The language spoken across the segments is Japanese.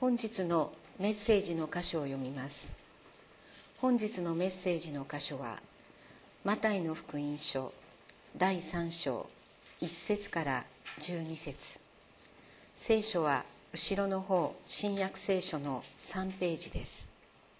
本日のメッセージの箇所を読みます。本日のメッセージの箇所は、マタイの福音書第3章1節から12節。聖書は後ろの方、新約聖書の3ページです。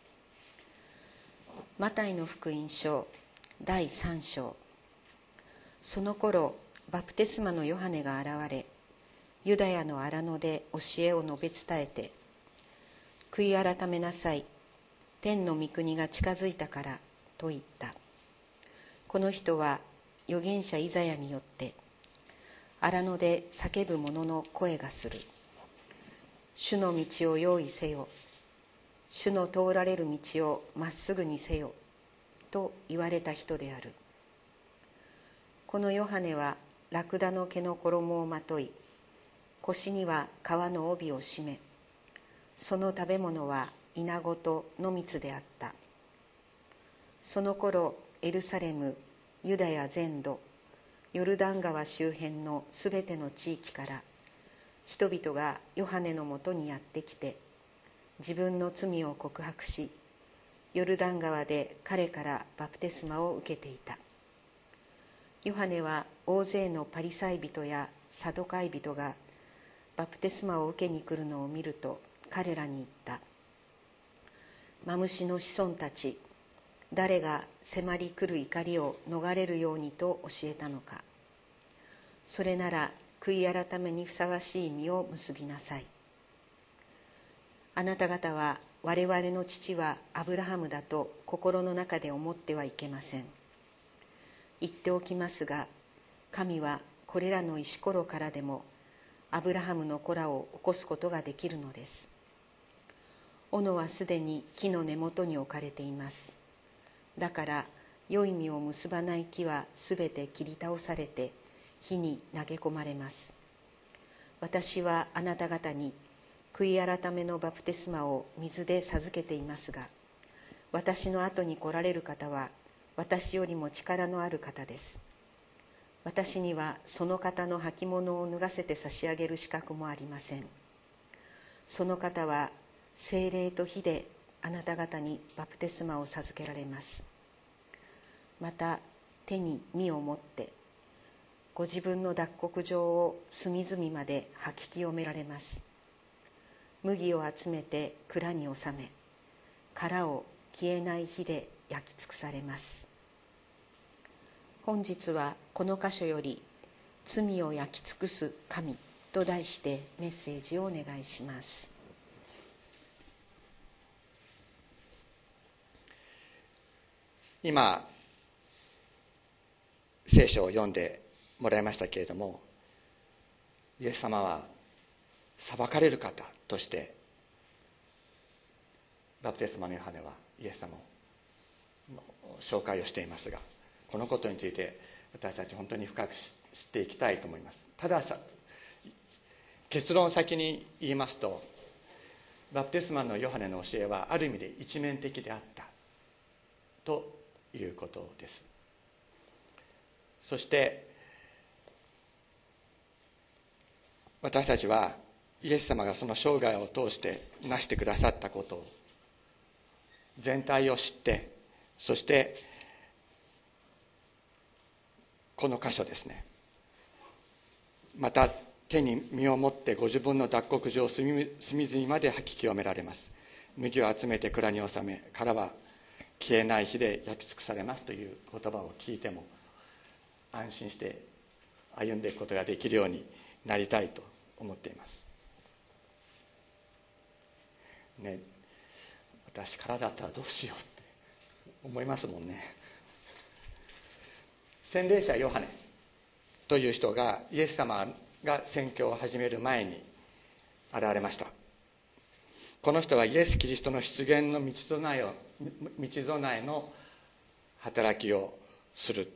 マタイの福音書第3章。その頃、バプテスマのヨハネが現れ、ユダヤの荒野で教えを述べ伝えて、悔い改めなさい、天の御国が近づいたからと言った。この人は預言者イザヤによって、荒野で叫ぶ者の声がする。主の道を用意せよ。主の通られる道をまっすぐにせよ。と言われた人である。このヨハネはラクダの毛の衣をまとい、腰には革の帯を締め、その食べ物はイナゴと野蜜であった。その頃、エルサレム、ユダヤ全土、ヨルダン川周辺のすべての地域から、人々がヨハネのもとにやってきて、自分の罪を告白し、ヨルダン川で彼からバプテスマを受けていた。ヨハネは大勢のパリサイ人やサドカイ人がバプテスマを受けに来るのを見ると、彼らに言った。マムシの子孫たち、誰が迫り来る怒りを逃れるようにと教えたのか。それなら悔い改めにふさわしい実を結びなさい。あなた方は我々の父はアブラハムだと心の中で思ってはいけません。言っておきますが、神はこれらの石ころからでもアブラハムの子らを起こすことができるのです。斧はすでに木の根元に置かれています。だから良い実を結ばない木はすべて切り倒されて火に投げ込まれます。私はあなた方に悔い改めのバプテスマを水で授けていますが、私の後に来られる方は私よりも力のある方です。私にはその方の履物を脱がせて差し上げる資格もありません。その方は聖霊と火であなた方にバプテスマを授けられます。また手に実を持ってご自分の脱穀場を隅々まで吐き清められます。麦を集めて蔵に収め、殻を消えない火で焼き尽くされます。本日はこの箇所より罪を焼き尽くす神と題してメッセージをお願いします。 今聖書を読んでもらいましたけれども、イエス様は裁かれる方としてバプテスマのヨハネはイエス様の紹介をしていますが、このことについて私たち本当に深く知っていきたいと思います。ただ結論を先に言いますと、バプテスマのヨハネの教えはある意味で一面的であったということです。そして私たちはイエス様がその生涯を通してなしてくださったことを全体を知って、そしてこの箇所ですね、また手に実を持ってご自分の脱穀場を隅々まで吐き清められます。麦を集めて蔵に収め、殻は消えない火で焼き尽くされますという言葉を聞いても安心して歩んでいくことができるようになりたいと思っていますね。私からだったらどうしようって思いますもんね。洗礼者ヨハネという人がイエス様が宣教を始める前に現れました。この人はイエス・キリストの出現の道備えの働きをする、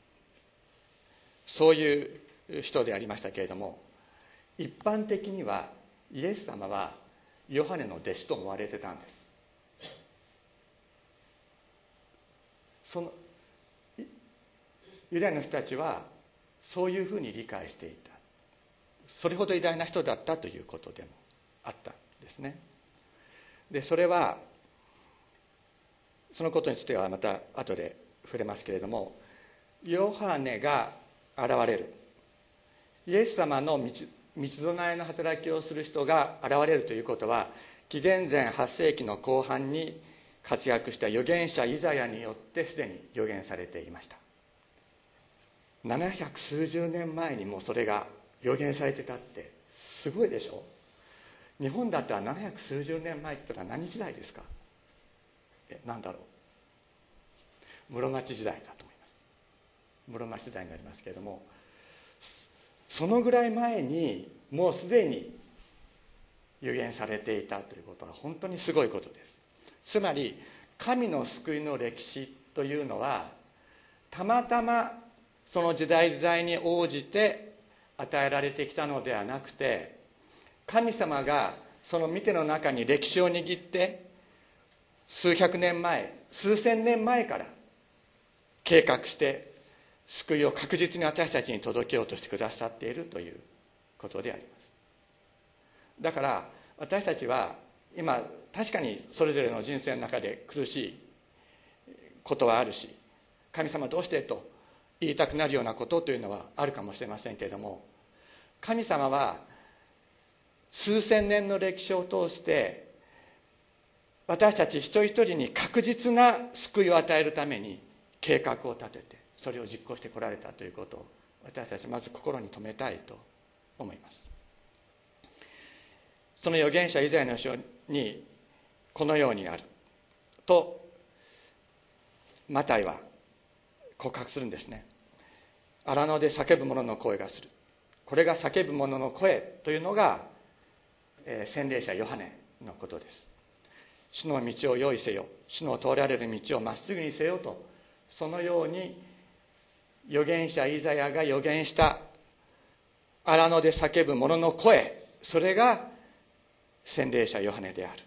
そういう人でありましたけれども、一般的にはイエス様はヨハネの弟子と思われてたんです。そのユダヤの人たちはそういうふうに理解していた。それほど偉大な人だったということでもあったんですね。 でそれはそのことについてはまた後で触れますけれども、ヨハネが現れる、イエス様の道備えの働きをする人が現れるということは、紀元前8世紀の後半に活躍した預言者イザヤによってすでに預言されていました。700数十年前にもそれが預言されてたってすごいでしょ。日本だったら700数十年前って言ったら何時代ですか。何だろう、室町時代だと思います。室町時代になりますけれども、そのぐらい前にもうすでに預言されていたということは本当にすごいことです。つまり神の救いの歴史というのは、たまたまその時代時代に応じて与えられてきたのではなくて、神様がその見ての中に歴史を握って数百年前、数千年前から計画して救いを確実に私たちに届けようとしてくださっているということであります。だから私たちは今確かにそれぞれの人生の中で苦しいことはあるし、神様どうしてと言いたくなるようなことというのはあるかもしれませんけれども、神様は数千年の歴史を通して私たち一人一人に確実な救いを与えるために計画を立ててそれを実行してこられたということを私たちまず心に留めたいと思います。その預言者イザヤの書にこのようにあるとマタイは告白するんですね。荒野で叫ぶ者の声がする。これが叫ぶ者の声というのが、洗礼者ヨハネのことです。主の道を用意せよ、主の通られる道をまっすぐにせよと、そのように預言者イザヤが預言した荒野で叫ぶ者の声、それが洗礼者ヨハネである。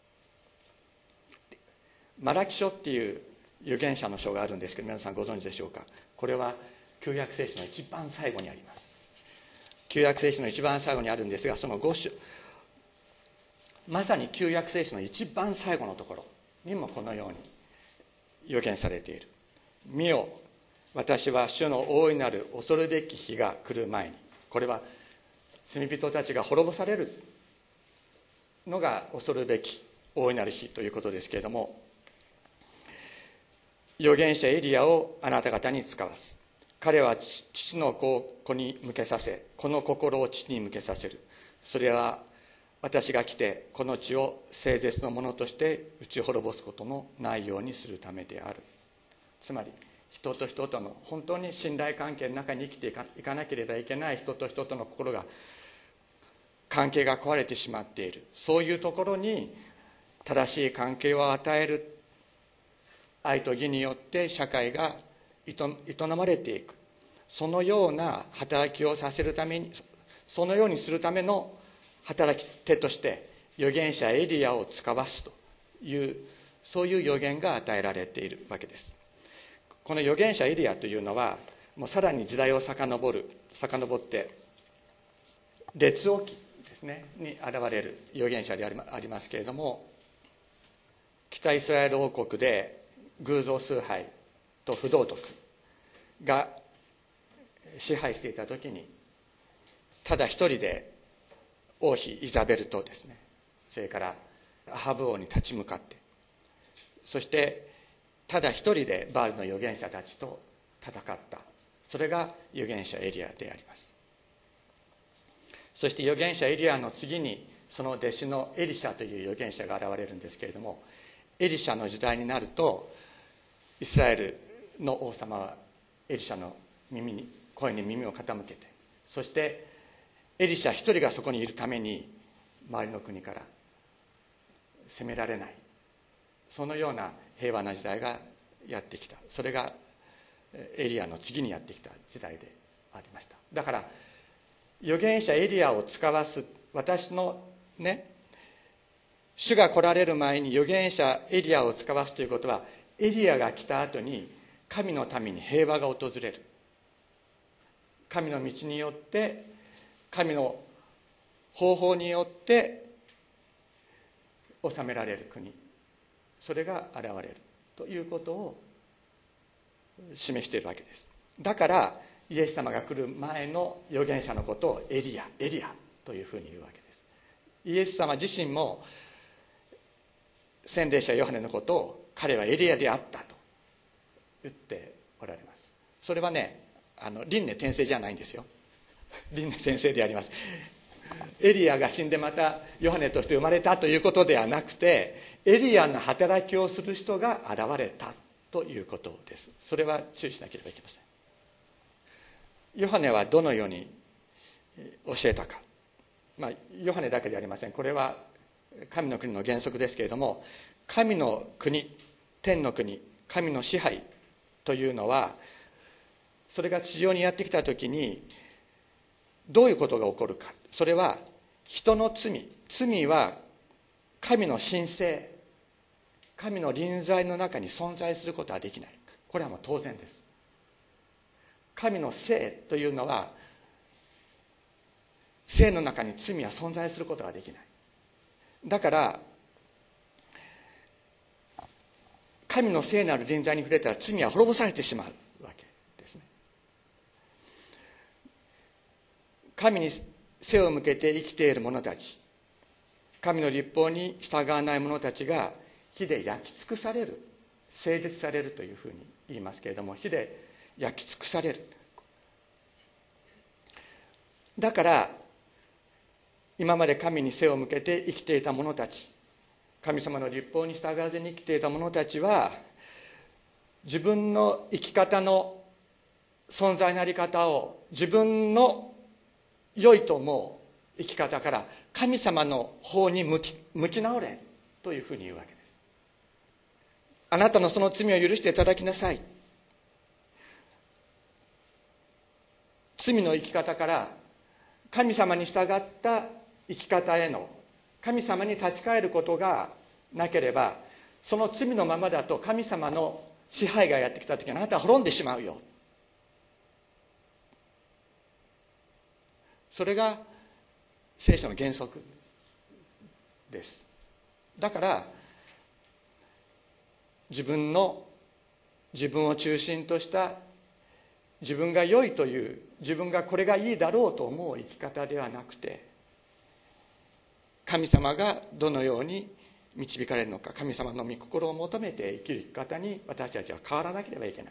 マラキ書っていう預言者の書があるんですけど、皆さんご存知でしょうか。これは旧約聖書の一番最後にあります。旧約聖書の一番最後にあるんですが、その5章、まさに旧約聖書の一番最後のところにもこのように預言されている。見よ、私は主の大いなる恐るべき日が来る前に、これは罪人たちが滅ぼされるのが恐るべき大いなる日ということですけれども、預言者エリアをあなた方に使わす。彼は父の子に向けさせ、この心を父に向けさせる。それは私が来てこの地を聖絶のものとして打ち滅ぼすことのないようにするためである。つまり人と人との本当に信頼関係の中に生きていかなければいけない人と人との心が関係が壊れてしまっている、そういうところに正しい関係を与える愛と義によって社会が営まれていく、そのような働きをさせるために、そのようにするための働き手として預言者エリアを使わすという、そういう預言が与えられているわけです。この預言者エリアというのはもうさらに時代を遡って列王記ですねに現れる預言者でありますけれども、北イスラエル王国で偶像崇拝と不道徳が支配していた時に、ただ一人で王妃イザベルとですね、それからアハブ王に立ち向かって、そしてただ一人でバールの預言者たちと戦った、それが預言者エリアであります。そして預言者エリアの次にその弟子のエリシャという預言者が現れるんですけれども、エリシャの時代になるとイスラエルの王様はエリシャの声に耳を傾けて、そしてエリシャ一人がそこにいるために周りの国から攻められない、そのような平和な時代がやってきた。それがエリアの次にやってきた時代でありました。だから預言者エリアを使わす、私のね、主が来られる前に預言者エリアを使わすということは、エリアが来た後に神のために平和が訪れる。神の道によって、神の方法によって治められる国、それが現れるということを示しているわけです。だからイエス様が来る前の預言者のことをエリアというふうに言うわけです。イエス様自身も洗礼者ヨハネのことを彼はエリアであったと言っておられます。それはね、輪廻転生じゃないんですよ。輪廻転生であります。エリアが死んでまたヨハネとして生まれたということではなくて、エリアの働きをする人が現れたということです。それは注意しなければいけません。ヨハネはどのように教えたか、ヨハネだけではありません。これは神の国の原則ですけれども、神の国、天の国、神の支配というのは、それが地上にやってきたときにどういうことが起こるか。それは人の罪は神の神性、神の臨在の中に存在することはできない。これはもう当然です。神の聖というのは、聖の中に罪は存在することができない。だから神の聖なる臨在に触れたら罪は滅ぼされてしまうわけですね。神に背を向けて生きている者たち、神の律法に従わない者たちが火で焼き尽くされる、聖絶されるというふうに言いますけれども、火で焼き尽くされる。だから今まで神に背を向けて生きていた者たち、神様の律法に従わずに生きていた者たちは、自分の生き方の存在のあり方を自分の良いと思う生き方から神様の方に向き直れというふうに言うわけです。あなたのその罪を許していただきなさい。罪の生き方から神様に従った生き方への、神様に立ち返ることがなければ、その罪のままだと神様の支配がやってきたときにあなたは滅んでしまうよ。それが聖書の原則です。だから自分を中心とした自分が良いという、自分がこれがいいだろうと思う生き方ではなくて、神様がどのように導かれるのか、神様の御心を求めて生きる生き方に私たちは変わらなければいけない。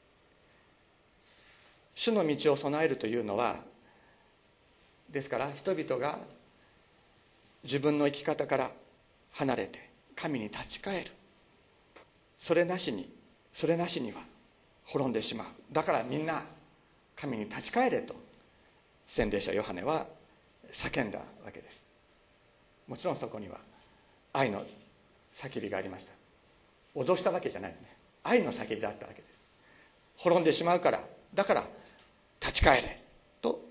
主の道を備えるというのは、ですから人々が自分の生き方から離れて神に立ち返る。それなしには滅んでしまう。だからみんな神に立ち返れと洗礼者ヨハネは叫んだわけです。もちろんそこには愛の叫びがありました。脅したわけじゃないよね。愛の叫びだったわけです。滅んでしまうから、だから立ち返れと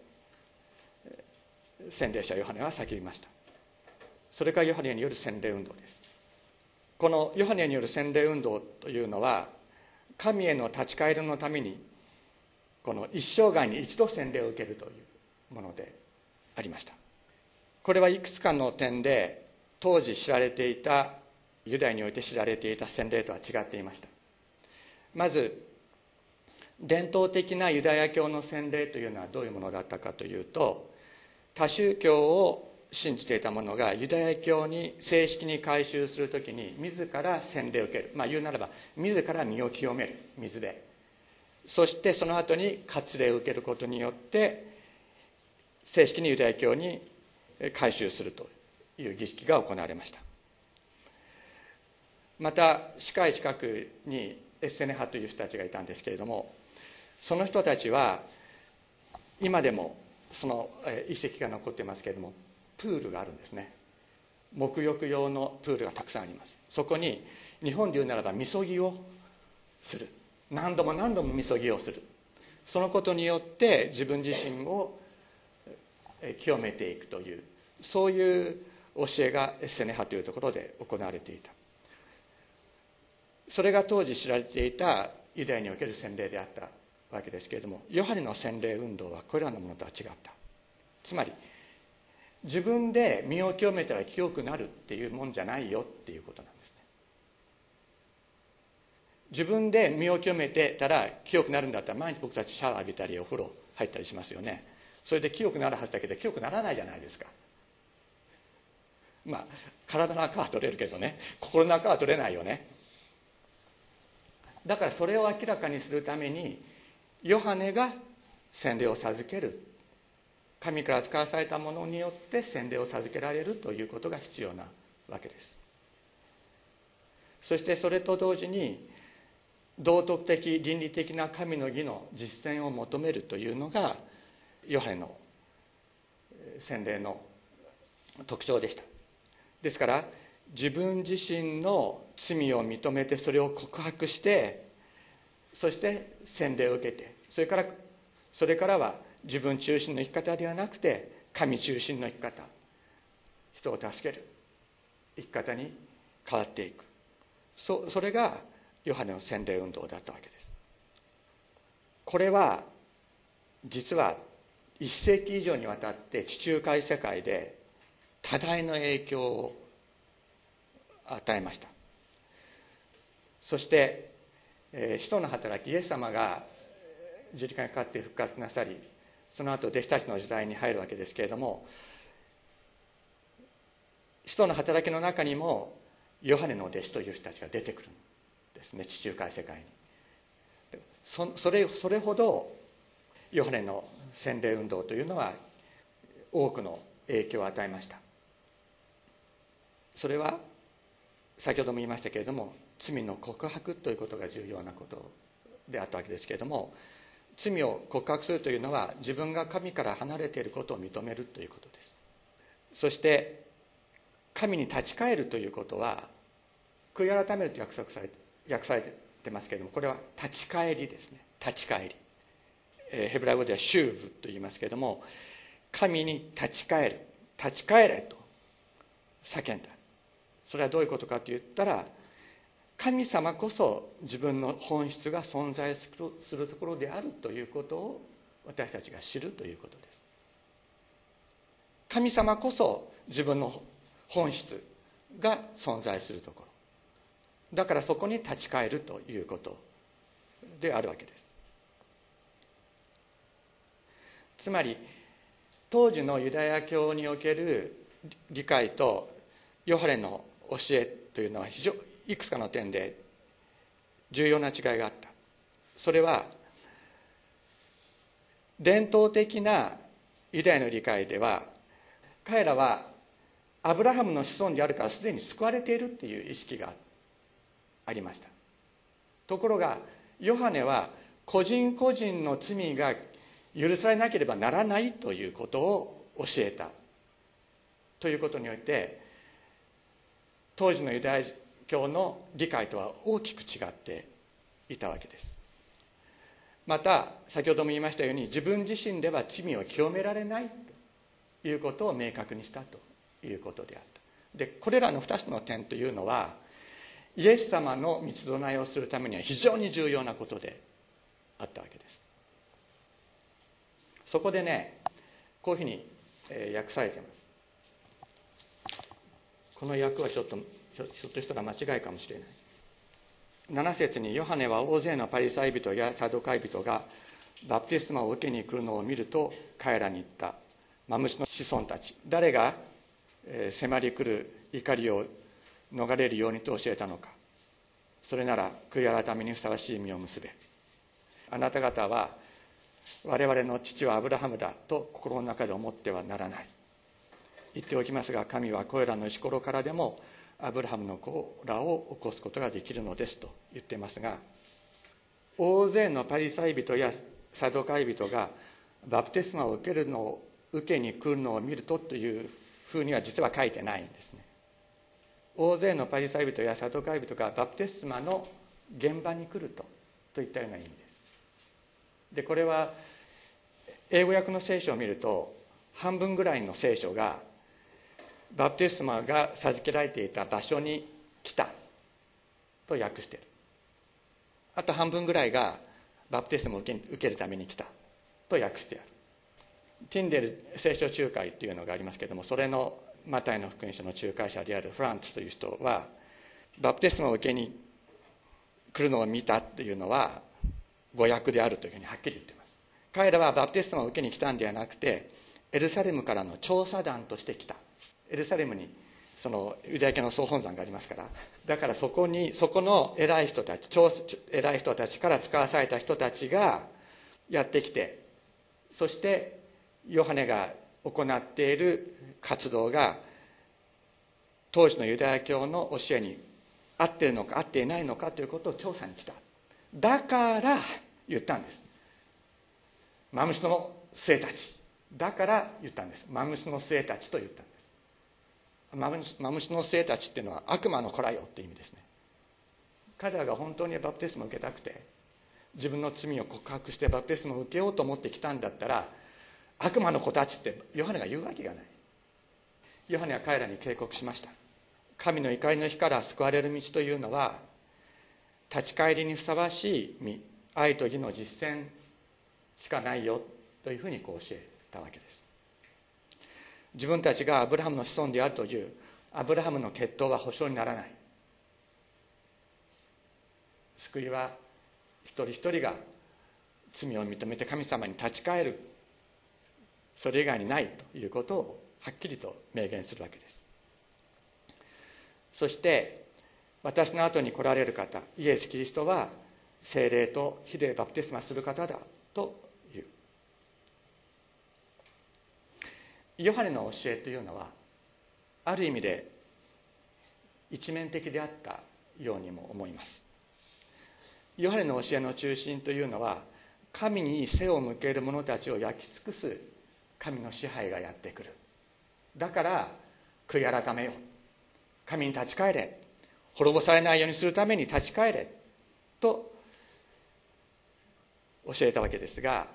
洗礼者ヨハネは叫びました。それがヨハネによる洗礼運動です。このヨハネによる洗礼運動というのは、神への立ち返りのためにこの一生涯に一度洗礼を受けるというものでありました。これはいくつかの点で当時知られていた、ユダヤにおいて知られていた洗礼とは違っていました。まず伝統的なユダヤ教の洗礼というのはどういうものだったかというと、他宗教を信じていた者がユダヤ教に正式に改宗するときに自ら洗礼を受ける、言うならば自ら身を清める、水で、そしてその後に割礼を受けることによって正式にユダヤ教に改宗するという儀式が行われました。また死海近くにエッセネ派という人たちがいたんですけれども、その人たちは今でもその遺跡が残っていますけれども、プールがあるんですね。沐浴用のプールがたくさんあります。そこに日本で言うならばみそぎをする、何度もみそぎをする。そのことによって自分自身を清めていくという、そういう教えがエッセネ派というところで行われていた。それが当時知られていたユダヤにおける洗礼であったわけですけれども、ヨハネの洗礼運動はこれらのものとは違った。つまり自分で身を清めたら清くなるっていうもんじゃないよっていうことなんですね。自分で身を清めてたら清くなるんだったら、毎日僕たちシャワー浴びたりお風呂入ったりしますよね。それで清くなるはずだけど清くならないじゃないですか。まあ体の垢は取れるけどね、心の垢は取れないよね。だからそれを明らかにするためにヨハネが洗礼を授ける、神から使わされたものによって洗礼を授けられるということが必要なわけです。そしてそれと同時に道徳的倫理的な神の義の実践を求めるというのがヨハネの洗礼の特徴でした。ですから自分自身の罪を認めてそれを告白して、そして洗礼を受けて、それからは自分中心の生き方ではなくて神中心の生き方、人を助ける生き方に変わっていく、それがヨハネの洗礼運動だったわけです。これは実は1世紀以上にわたって地中海世界で多大の影響を与えました。そして使徒の働き、イエス様が十字架にかかって復活なさり、その後弟子たちの時代に入るわけですけれども、使徒の働きの中にもヨハネの弟子という人たちが出てくるんですね、地中海世界に。それほどヨハネの洗礼運動というのは多くの影響を与えました。それは先ほども言いましたけれども、罪の告白ということが重要なことであったわけですけれども、罪を告白するというのは自分が神から離れていることを認めるということです。そして神に立ち返るということは、悔い改めると訳されてますけれども、これは立ち返りですね。立ち返り、ヘブライ語ではシューブと言いますけれども、神に立ち返る、立ち返れと叫んだ。それはどういうことかと言ったら、神様こそ自分の本質が存在するところであるということを私たちが知るということです。神様こそ自分の本質が存在するところだから、そこに立ち返るということであるわけです。つまり当時のユダヤ教における理解とヨハネの教えというのは非常いくつかの点で重要な違いがあった。それは伝統的なユダヤの理解では、彼らはアブラハムの子孫であるからすでに救われているという意識がありました。ところがヨハネは個人個人の罪が許されなければならないということを教えたということにおいて、当時のユダヤ教の理解とは大きく違っていたわけです。また先ほども言いましたように、自分自身では罪を清められないということを明確にしたということであった。でこれらの2つの点というのは、イエス様の道備えをするためには非常に重要なことであったわけです。そこでね、こういうふうに訳されています。この訳はちょっとひょっとしたら間違いかもしれない。7節に、ヨハネは大勢のパリサイ人やサドカイ人がバプテスマを受けに来るのを見ると彼らに言った。マムシの子孫たち、誰が迫り来る怒りを逃れるようにと教えたのか。それなら悔い改めにふさわしい実を結べ。あなた方は我々の父はアブラハムだと心の中で思ってはならない。言っておきますが、神はこれらの石ころからでもアブラハムの子らを起こすことができるのですと言っていますが、大勢のパリサイ人やサドカイ人がバプテスマを受けに来るのを見るとというふうには実は書いてないんですね。大勢のパリサイ人やサドカイ人がバプテスマの現場に来るといったような意味です。でこれは英語訳の聖書を見ると、半分ぐらいの聖書がバプテスマが授けられていた場所に来たと訳している。あと半分ぐらいがバプテスマを受けるために来たと訳してある。 ティンデル聖書仲介というのがありますけれども、それのマタイの福音書の仲介者であるフランツという人は、バプテスマを受けに来るのを見たというのは誤訳であるというふうにはっきり言っています。彼らはバプテスマを受けに来たんではなくて、エルサレムからの調査団として来た。エルサレムにそのユダヤ教の総本山がありますから、だからそこの偉い人たちから使わされた人たちがやってきて、そしてヨハネが行っている活動が当時のユダヤ教の教えに合っているのか合っていないのかということを調査に来た。だから言ったんです。マムシの末たち。だから言ったんです。マムシの末たちと言ったんです。マムシの末たちっていうのは悪魔の子らよっていう意味ですね。彼らが本当にバプテスマを受けたくて、自分の罪を告白してバプテスマを受けようと思ってきたんだったら、悪魔の子たちってヨハネが言うわけがない。ヨハネは彼らに警告しました。神の怒りの火から救われる道というのは、立ち返りにふさわしい愛と義の実践しかないよというふうに教えたわけです。自分たちがアブラハムの子孫であるというアブラハムの血統は保証にならない。救いは一人一人が罪を認めて神様に立ち返る、それ以外にないということをはっきりと明言するわけです。そして私の後に来られる方、イエス・キリストは聖霊と火でバプテスマする方だという。ヨハネの教えというのはある意味で一面的であったようにも思います。ヨハネの教えの中心というのは、神に背を向ける者たちを焼き尽くす神の支配がやってくる。だから悔い改めよ、神に立ち返れ、滅ぼされないようにするために立ち返れと教えたわけですが、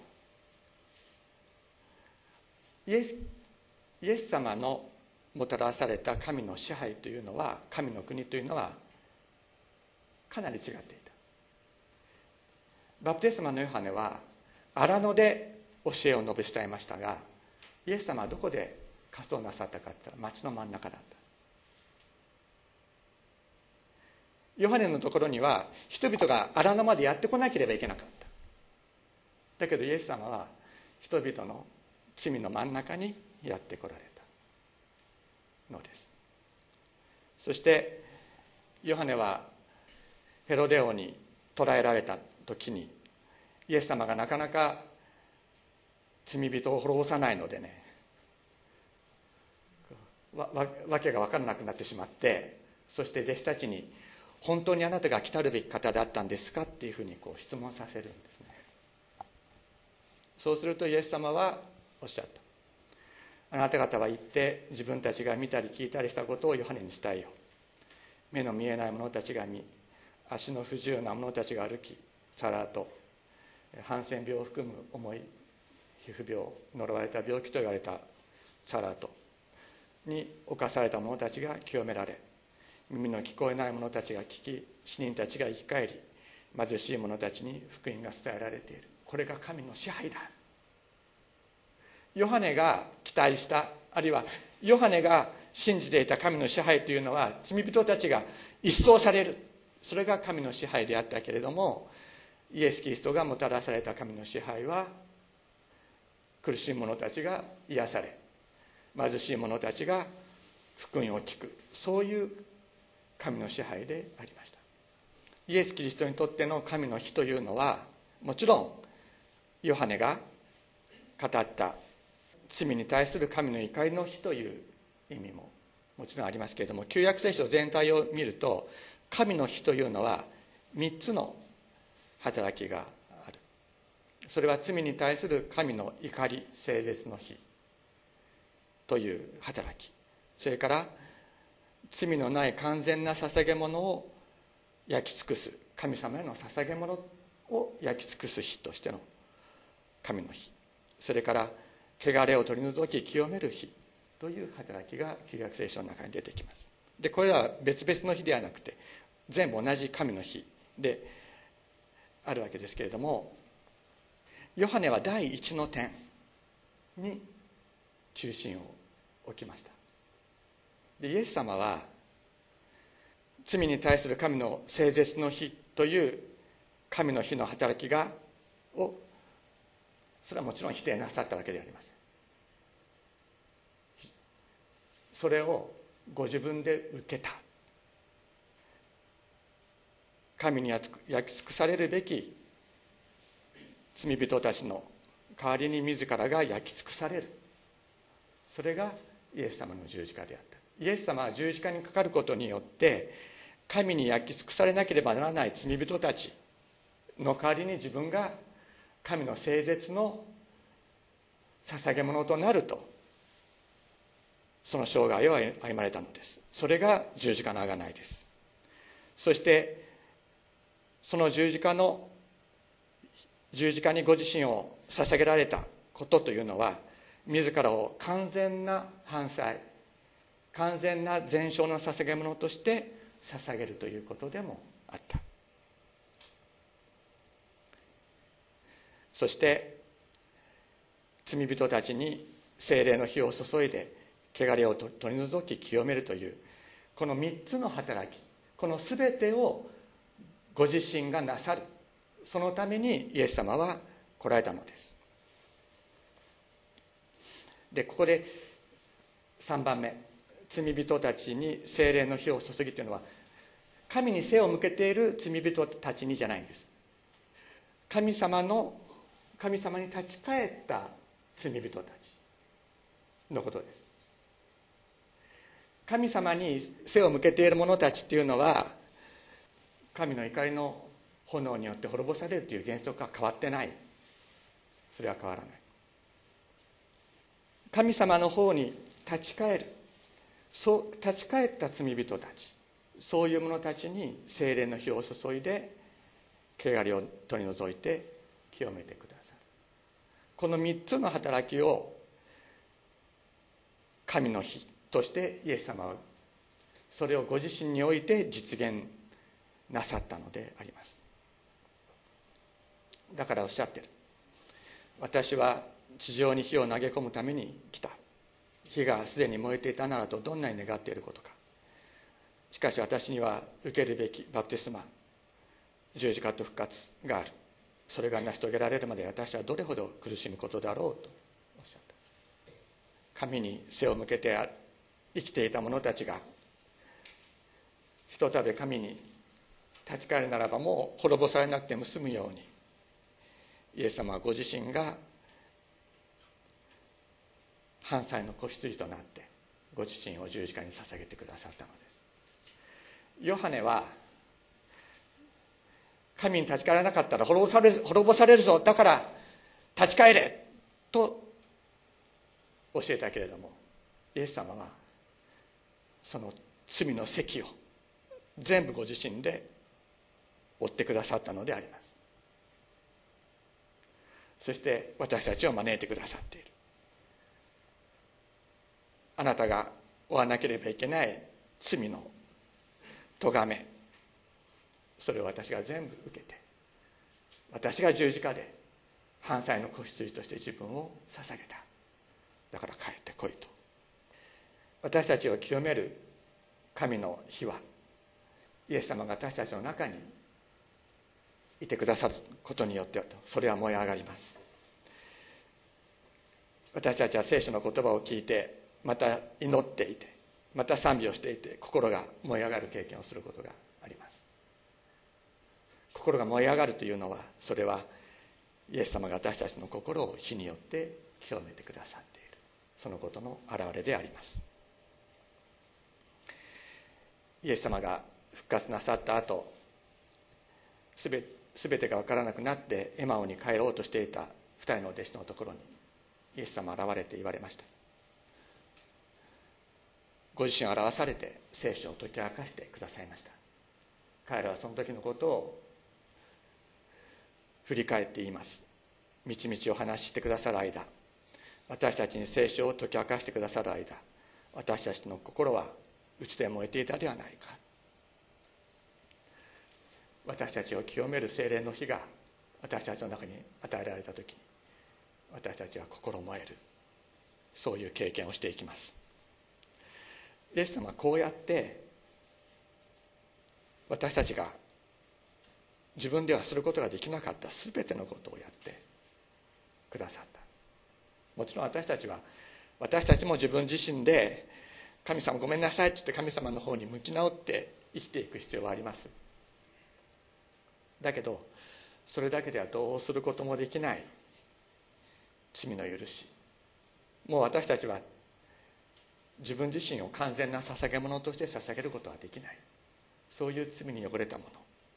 イエス様のもたらされた神の支配というのは、神の国というのはかなり違っていた。バプテスマのヨハネは荒野で教えを述べ伝えましたが、イエス様はどこで活動なさったかといったら町の真ん中だった。ヨハネのところには人々が荒野までやってこなければいけなかった。だけどイエス様は人々の罪の真ん中にやってこられたのです。そしてヨハネはヘロデ王に捕らえられた時に、イエス様がなかなか罪人を滅ぼさないのでね、わけが分からなくなってしまって、そして弟子たちに本当にあなたが来たるべき方だったんですかっていうふうに質問させるんですね。そうするとイエス様はおっしゃった。あなた方は行って自分たちが見たり聞いたりしたことをヨハネに伝えよう。目の見えない者たちが見、足の不自由な者たちが歩き、サラート、ハンセン病を含む重い皮膚病、呪われた病気と言われたサラートに侵された者たちが清められ、耳の聞こえない者たちが聞き、死人たちが生き返り、貧しい者たちに福音が伝えられている。これが神の支配だ。ヨハネが期待した、あるいはヨハネが信じていた神の支配というのは、罪人たちが一掃される、それが神の支配であったけれども、イエス・キリストがもたらされた神の支配は、苦しい者たちが癒され、貧しい者たちが福音を聞く、そういう神の支配でありました。イエス・キリストにとっての神の日というのは、もちろんヨハネが語った罪に対する神の怒りの日という意味ももちろんありますけれども、旧約聖書全体を見ると、神の日というのは3つの働きがある。それは罪に対する神の怒り、聖絶の日という働き、それから罪のない完全な捧げ物を焼き尽くす、神様への捧げ物を焼き尽くす日としての神の日、それから汚れを取り除き清める日という働きが旧約聖書の中に出てきます。でこれらは別々の日ではなくて、全部同じ神の日であるわけですけれども、ヨハネは第一の点、 に中心を置きました。でイエス様は罪に対する神の聖絶の日という神の日の働きをそれはもちろん否定なさったわけではありません。それをご自分で受けた。神に焼き尽くされるべき罪人たちの代わりに自らが焼き尽くされる。それがイエス様の十字架であった。イエス様は十字架にかかることによって神に焼き尽くされなければならない罪人たちの代わりに自分が神の聖絶の捧げ物となると、その生涯を歩まれたのです。それが十字架の贖いです。そしてその十字架にご自身を捧げられたことというのは、自らを完全な燔祭、完全な全焼の捧げ物として捧げるということでもあった。そして罪人たちに聖霊の火を注いで汚れを取り除き清めるという、この3つの働き、このすべてをご自身がなさる、そのためにイエス様は来られたのです。でここで3番目、罪人たちに聖霊の火を注ぎというのは、神に背を向けている罪人たちにじゃないんです。神様に立ち返った罪人たちのことです。神様に背を向けている者たちというのは、神の怒りの炎によって滅ぼされるという原則は変わってない。それは変わらない。神様の方に立ち返る、そう立ち返った罪人たち、そういう者たちに聖霊の火を注いで汚れを取り除いて清めてくださる。この3つの働きを神の日としてイエス様はそれをご自身において実現なさったのであります。だからおっしゃってる。私は地上に火を投げ込むために来た。火がすでに燃えていたならとどんなに願っていることか。しかし私には受けるべきバプテスマ、十字架と復活がある。それが成し遂げられるまで私はどれほど苦しむことだろうとおっしゃった。神に背を向けて生きていた者たちがひとたび神に立ち返るならばもう滅ぼされなくても済むように、イエス様はご自身が犯罪の子羊となってご自身を十字架に捧げてくださったのです。ヨハネは神に立ち返らなかったら滅ぼされるぞ、だから立ち返れと教えたけれども、イエス様はその罪の責を全部ご自身で負ってくださったのであります。そして私たちを招いてくださっている。あなたが負わなければいけない罪の咎め、それを私が全部受けて、私が十字架で犯罪の子羊として自分を捧げた。だから帰ってこいと。私たちを清める神の火は、イエス様が私たちの中にいてくださることによってそれは燃え上がります。私たちは聖書の言葉を聞いて、また祈っていて、また賛美をしていて、心が燃え上がる経験をすることがあります。心が燃え上がるというのは、それはイエス様が私たちの心を火によって清めてくださっている、そのことの表れであります。イエス様が復活なさった後、すべてが分からなくなってエマオに帰ろうとしていた2人の弟子のところにイエス様は現れて言われました。ご自身を表されて聖書を解き明かしてくださいました。彼らはその時のことを振り返って言います。みちみちお話ししてくださる間、私たちに聖書を解き明かしてくださる間、私たちの心は打ちで燃えていたではないか。私たちを清める聖霊の火が私たちの中に与えられた時に、私たちは心燃える、 そういう経験をしていきます。イエス様はこうやって私たちが自分ではすることができなかったすべてのことをやってくださった。もちろん私たちも自分自身で神様ごめんなさいって言って神様の方に向き直って生きていく必要はあります。だけどそれだけではどうすることもできない罪の許し、もう私たちは自分自身を完全な捧げ物として捧げることはできない、そういう罪に汚れたもの、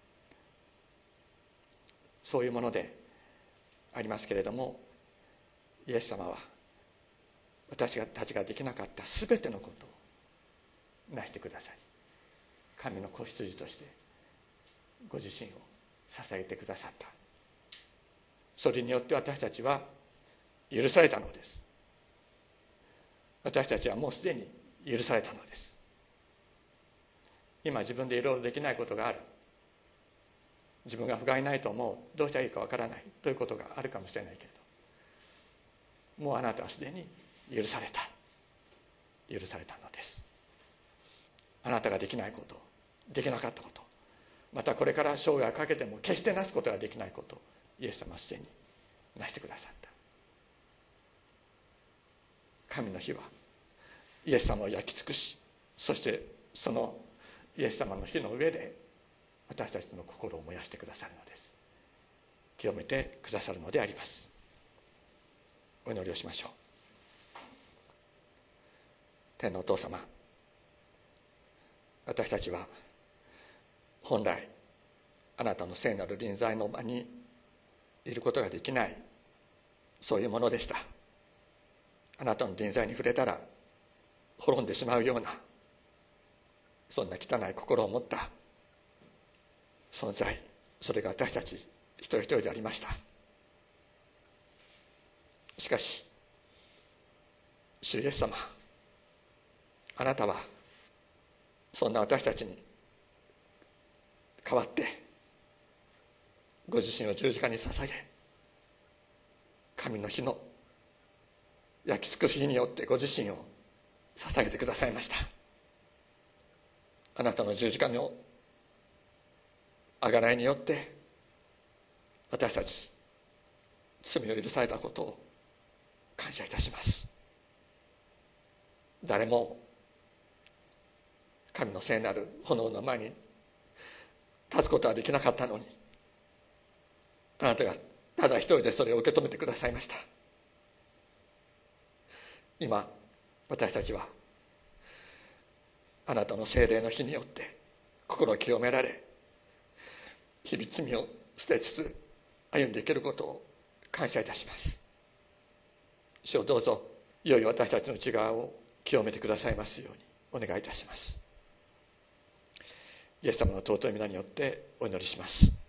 そういうものでありますけれども、イエス様は私たちができなかったすべてのことをなしてください、神の子羊としてご自身を捧げてくださった。それによって私たちは許されたのです。私たちはもうすでに許されたのです。今自分でいろいろできないことがある、自分が不甲斐ないと思う、どうしたらいいかわからないということがあるかもしれないけれど、もうあなたはすでに許されたのです。あなたができないこと、できなかったこと、またこれから生涯をかけても決してなすことができないことをイエス様はすでになしてくださった。神の火はイエス様を焼き尽くし、そしてそのイエス様の火の上で私たちの心を燃やしてくださるのです。清めてくださるのであります。お祈りをしましょう。天のお父様、私たちは本来あなたの聖なる臨在の場にいることができない、そういうものでした。あなたの臨在に触れたら滅んでしまうような、そんな汚い心を持った存在、それが私たち一人一人でありました。しかし主イエス様、あなたはそんな私たちに代わってご自身を十字架に捧げ、神の火の焼き尽くしによってご自身を捧げてくださいました。あなたの十字架のあがらいによって私たち罪を許されたことを感謝いたします。誰も神の聖なる炎の前に立つことはできなかったのに、あなたがただ一人でそれを受け止めてくださいました。今私たちはあなたの聖霊の火によって心を清められ、日々罪を捨てつつ歩んでいけることを感謝いたします。主をどうぞいよいよ私たちの内側を清めてくださいますようにお願いいたします。イエス様の尊い皆によってお祈りします。